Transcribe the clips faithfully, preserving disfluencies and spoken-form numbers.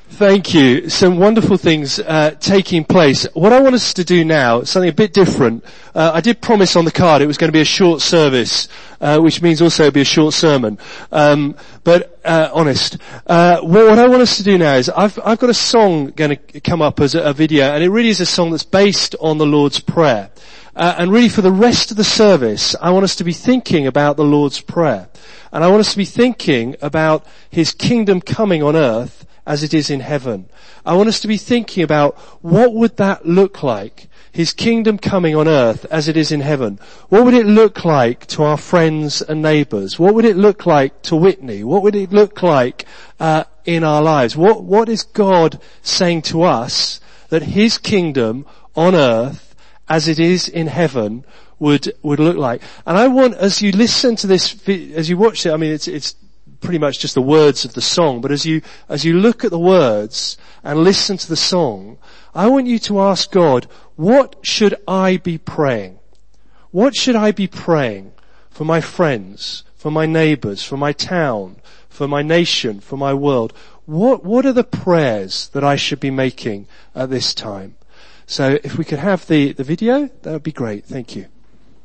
Thank you. Some wonderful things uh, taking place. What I want us to do now, something a bit different. Uh, I did promise on the card it was going to be a short service, uh, which means also it'll be a short sermon. Um, but uh, honest. Uh, what, what I want us to do now is I've, I've got a song going to come up as a, a video, and it really is a song that's based on the Lord's Prayer. Uh, and really for the rest of the service, I want us to be thinking about the Lord's Prayer. And I want us to be thinking about His kingdom coming on earth as it is in heaven. I want us to be thinking about what would that look like, His kingdom coming on earth as it is in heaven. What would it look like to our friends and neighbours? What would it look like to Whitney? What would it look like uh, in our lives? What What is God saying to us that His kingdom on earth as it is in heaven would would look like? And I want, as you listen to this, as you watch it, I mean, it's it's pretty much just the words of the song, but as you, as you look at the words and listen to the song, I want you to ask God, what should I be praying? What should I be praying for my friends, for my neighbours, for my town, for my nation, for my world? What, what are the prayers that I should be making at this time? So if we could have the, the video, that would be great. Thank you.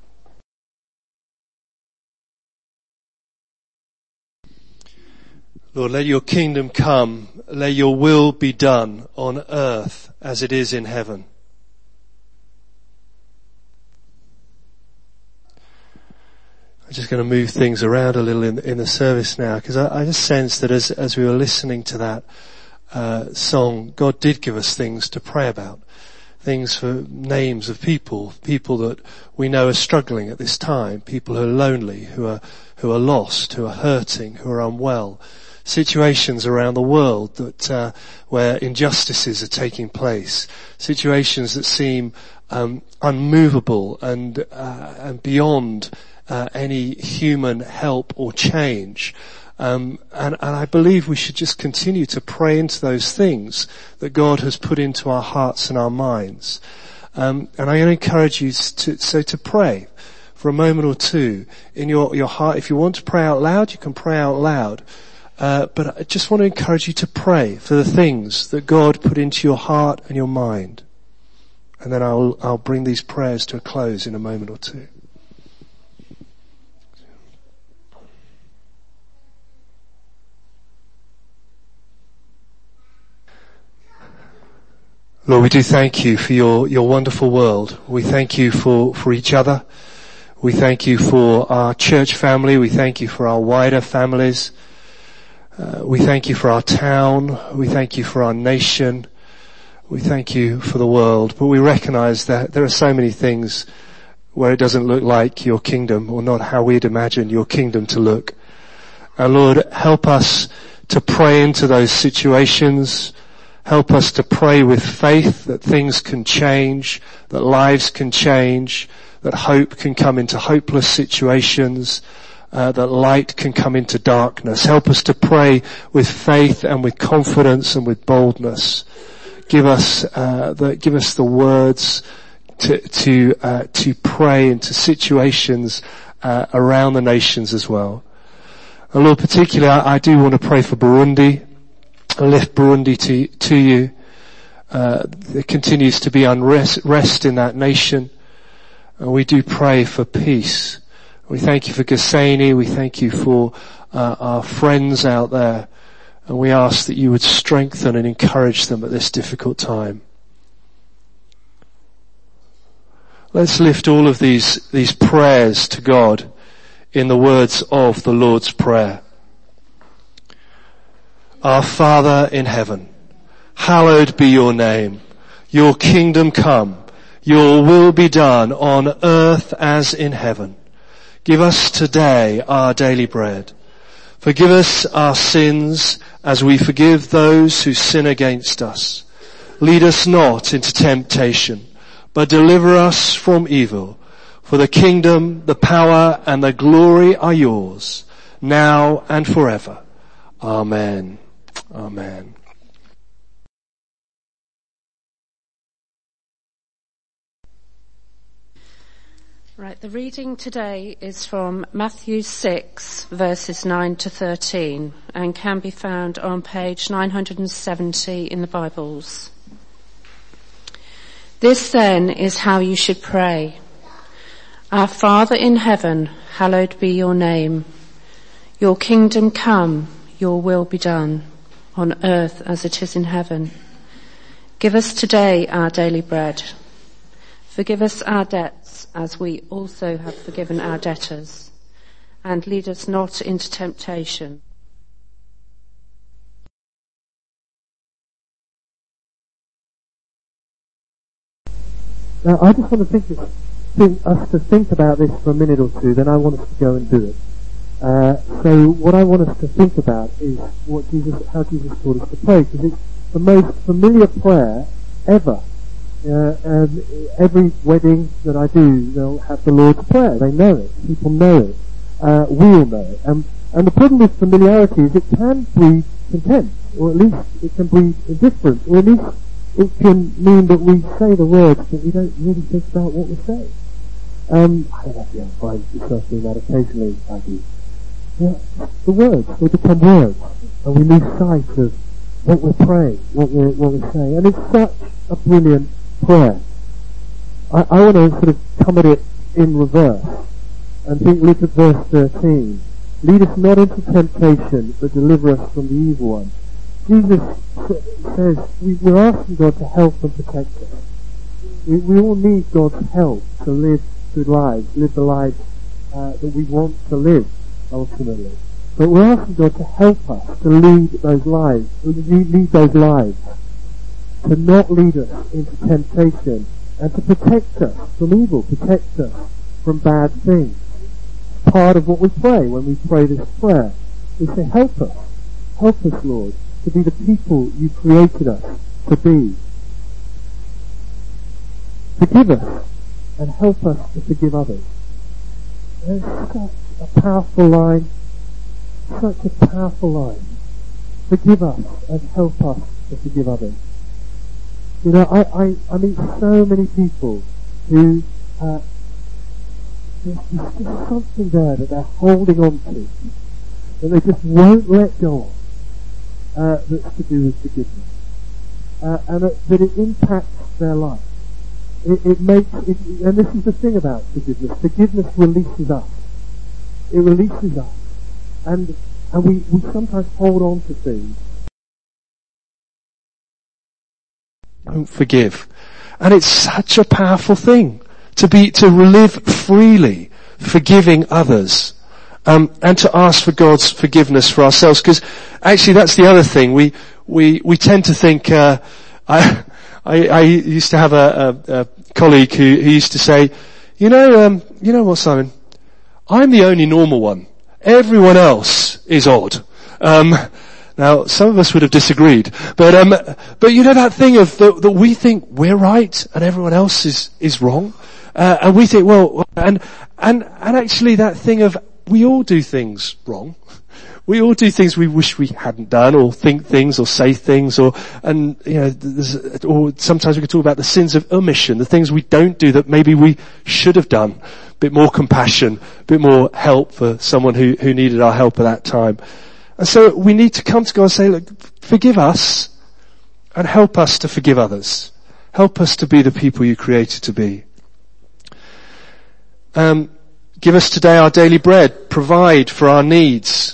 Lord, let your kingdom come, let your will be done on earth as it is in heaven. I'm just going to move things around a little in, in the service now, because I, I just sense that as, as we were listening to that uh, song, God did give us things to pray about. Things for names of people, people that we know are struggling at this time, people who are lonely, who are, who are lost, who are hurting, who are unwell. Situations around the world that uh, where injustices are taking place, situations that seem um, unmovable and uh, and beyond uh, any human help or change. Um, and, and I believe we should just continue to pray into those things that God has put into our hearts and our minds. Um, and I encourage you to so to pray for a moment or two in your your heart. If you want to pray out loud, you can pray out loud. Uh, but I just want to encourage you to pray for the things that God put into your heart and your mind. And then I'll, I'll bring these prayers to a close in a moment or two. Lord, we do thank you for your, your wonderful world. We thank you for, for each other. We thank you for our church family. We thank you for our wider families. Uh, we thank you for our town. We thank you for our nation. We thank you for the world. But we recognize that there are so many things where it doesn't look like your kingdom, or not how we'd imagine your kingdom to look. And Lord, help us to pray into those situations. Help us to pray with faith that things can change, that lives can change, that hope can come into hopeless situations. Uh, that light can come into darkness. Help us to pray with faith and with confidence and with boldness. Give us, uh, the, give us the words to, to, uh, to pray into situations, uh, around the nations as well. And Lord, particularly, I, I do want to pray for Burundi. I lift Burundi to, to you. Uh, there continues to be unrest rest in that nation. And we do pray for peace. We thank you for Gassani. We thank you for uh, our friends out there. And we ask that you would strengthen and encourage them at this difficult time. Let's lift all of these, these prayers to God in the words of the Lord's Prayer. Our Father in heaven, hallowed be your name. Your kingdom come. Your will be done on earth as in heaven. Give us today our daily bread. Forgive us our sins as we forgive those who sin against us. Lead us not into temptation, but deliver us from evil. For the kingdom, the power, and the glory are yours, now and forever. Amen. Amen. Right, the reading today is from Matthew six, verses nine to thirteen, and can be found on page nine hundred seventy in the Bibles. This then is how you should pray. Our Father in heaven, hallowed be your name. Your kingdom come, your will be done, on earth as it is in heaven. Give us today our daily bread. Forgive us our debts as we also have forgiven our debtors. And lead us not into temptation. Now I just want to think, think us to think about this for a minute or two, then I want us to go and do it. Uh, so what I want us to think about is what Jesus, how Jesus taught us to pray, because it's the most familiar prayer ever. Uh, and every wedding that I do, they'll have the Lord's Prayer. They know it. People know it. Uh, we all know it. Um, and the problem with familiarity is it can breed contempt, or at least it can breed indifference, or at least it can mean that we say the words, but we don't really think about what we're saying. Um, I don't know if you ever find yourself doing that occasionally, I do. Yeah, the words, they become words, and we lose sight of what we're praying, what we're, what we're saying. And it's such a brilliant prayer. I, I want to sort of come at it in reverse and think, look at verse thirteen. Lead us not into temptation, but deliver us from the evil one. Jesus says we, we're asking God to help and protect us. We, we all need God's help to live good lives, live the lives uh, that we want to live, ultimately. But we're asking God to help us to lead those lives, lead, lead those lives. To not lead us into temptation, and to protect us from evil, protect us from bad things. Part of what we pray when we pray this prayer is to help us, help us, Lord, to be the people you created us to be. Forgive us and help us to forgive others. It's such a powerful line, such a powerful line. Forgive us and help us to forgive others. You know, I, I, I meet so many people who, uh, there's, there's just something there that they're holding on to, that they just won't let go of, uh, that's to do with forgiveness. Uh, and that, that it impacts their life. It, it makes, it, and this is the thing about forgiveness, forgiveness releases us. It releases us. And, and we, we sometimes hold on to things. Don't forgive. And it's such a powerful thing to be, to live freely, forgiving others, um, and to ask for God's forgiveness for ourselves. Because actually that's the other thing. We, we, we tend to think, uh, I, I, I used to have a, a, a colleague who, who used to say, you know, um, you know what, Simon? I'm the only normal one. Everyone else is odd. Um, Now, some of us would have disagreed, but um, but you know that thing of that, that we think we're right and everyone else is is wrong, uh, and we think well, and and and actually that thing of we all do things wrong, we all do things we wish we hadn't done, or think things, or say things, or and you know, there's, or sometimes we could talk about the sins of omission, the things we don't do that maybe we should have done, a bit more compassion, a bit more help for someone who who needed our help at that time. And so we need to come to God and say, look, forgive us and help us to forgive others. Help us to be the people you created to be. Um, give us today our daily bread. Provide for our needs.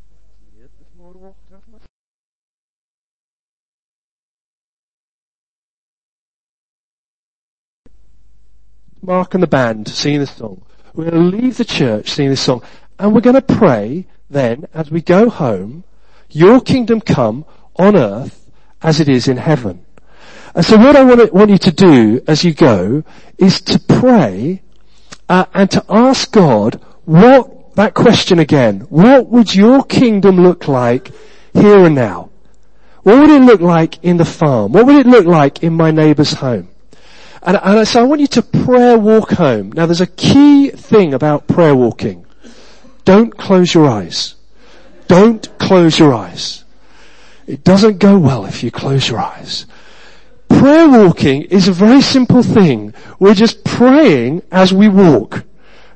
Mark and the band singing this song. We're going to leave the church singing this song. And we're going to pray then, as we go home, your kingdom come on earth as it is in heaven. And so what I want, to, want you to do as you go is to pray uh, and to ask God what, that question again, what would your kingdom look like here and now? What would it look like in the farm? What would it look like in my neighbour's home? And, and so I want you to prayer walk home. Now there's a key thing about prayer walking. Don't close your eyes. Don't close your eyes. It doesn't go well if you close your eyes. Prayer walking is a very simple thing. We're just praying as we walk.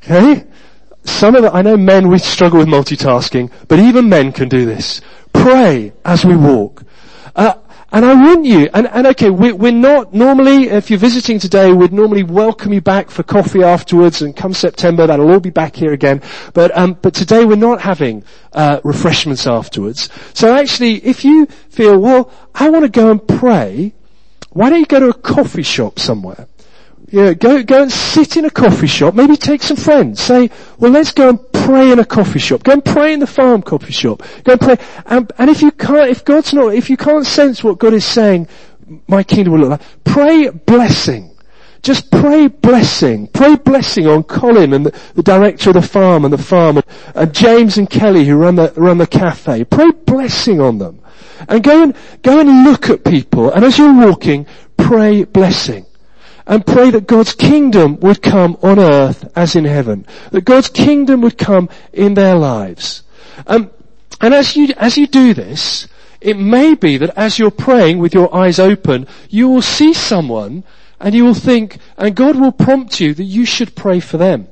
Okay? Some of the, I know men, we struggle with multitasking, but even men can do this. Pray as we walk. Uh, and I want you, and, and okay, we, we're not normally, if you're visiting today, we'd normally welcome you back for coffee afterwards, and come September, that'll all be back here again. But, um, but today we're not having, uh, refreshments afterwards. So actually, if you feel, well, I want to go and pray, why don't you go to a coffee shop somewhere? Yeah, go, go and sit in a coffee shop, maybe take some friends, say, well, let's go and pray in a coffee shop, go and pray in the farm coffee shop, go and pray, and, and if you can't, if God's not, if you can't sense what God is saying, my kingdom will look like, pray blessing. Just pray blessing. Pray blessing on Colin and the, the director of the farm and the farm, and, and James and Kelly who run the, run the cafe. Pray blessing on them. And go and, go and look at people, and as you're walking, pray blessing. And pray that God's kingdom would come on earth as in heaven. That God's kingdom would come in their lives. Um, and as you, as you do this, it may be that as you're praying with your eyes open, you will see someone and you will think, and God will prompt you that you should pray for them.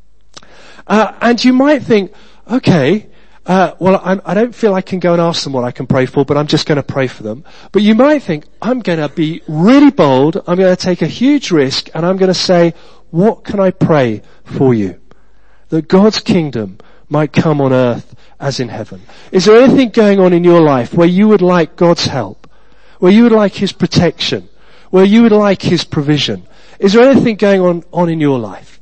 Uh, and you might think, okay, Uh, well, I'm, I don't feel I can go and ask them what I can pray for, but I'm just going to pray for them. But you might think, I'm going to be really bold, I'm going to take a huge risk, and I'm going to say, what can I pray for you? That God's kingdom might come on earth as in heaven. Is there anything going on in your life where you would like God's help? Where you would like His protection? Where you would like His provision? Is there anything going on, on in your life?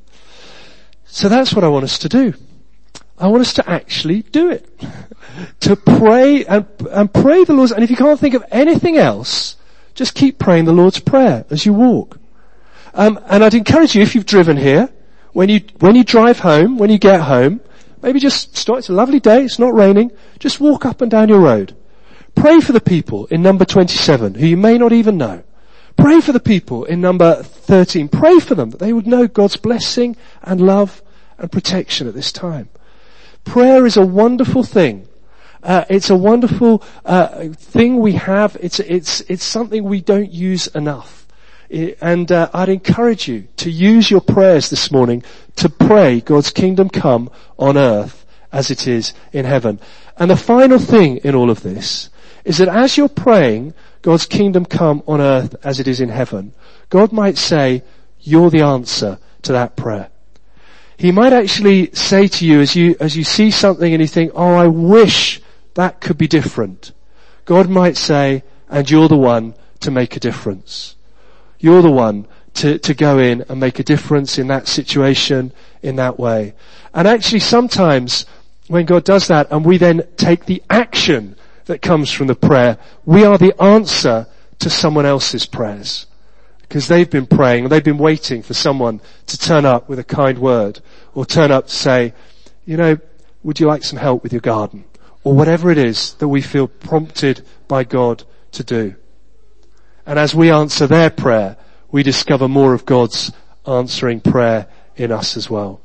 So that's what I want us to do. I want us to actually do it. To pray and, and pray the Lord's, and if you can't think of anything else, just keep praying the Lord's Prayer as you walk. Um, and I'd encourage you, if you've driven here, when you, when you drive home, when you get home, maybe just start, it's a lovely day, it's not raining, just walk up and down your road. Pray for the people in number twenty-seven, who you may not even know. Pray for the people in number thirteen. Pray for them, that they would know God's blessing and love and protection at this time. Prayer is a wonderful thing. Uh, it's a wonderful uh, thing we have. It's it's it's something we don't use enough. It, and uh, I'd encourage you to use your prayers this morning to pray God's kingdom come on earth as it is in heaven. And the final thing in all of this is that as you're praying God's kingdom come on earth as it is in heaven, God might say, you're the answer to that prayer. He might actually say to you as you, as you see something and you think, oh, I wish that could be different. God might say, and you're the one to make a difference. You're the one to, to go in and make a difference in that situation, in that way. And actually sometimes when God does that and we then take the action that comes from the prayer, we are the answer to someone else's prayers. Because they've been praying, they've been waiting for someone to turn up with a kind word, or turn up to say, you know, would you like some help with your garden? Or whatever it is that we feel prompted by God to do. And as we answer their prayer, we discover more of God's answering prayer in us as well.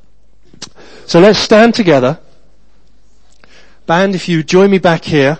So let's stand together. Band, if you join me back here.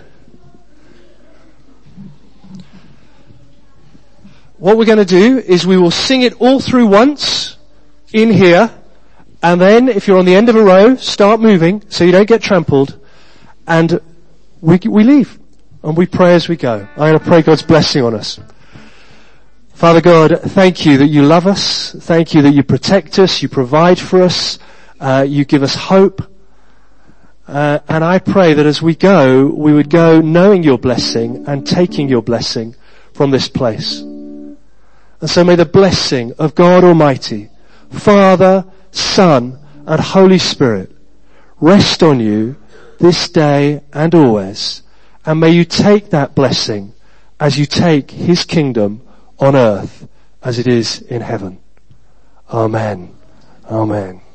What we're going to do is we will sing it all through once in here, and then if you're on the end of a row, start moving so you don't get trampled, and we, we leave and we pray as we go. I'm going to pray God's blessing on us. Father God, thank you that you love us. Thank you that you protect us, you provide for us, uh, you give us hope. Uh, and I pray that as we go, we would go knowing your blessing and taking your blessing from this place. And so may the blessing of God Almighty, Father, Son, and Holy Spirit rest on you this day and always. And may you take that blessing as you take His kingdom on earth as it is in heaven. Amen. Amen.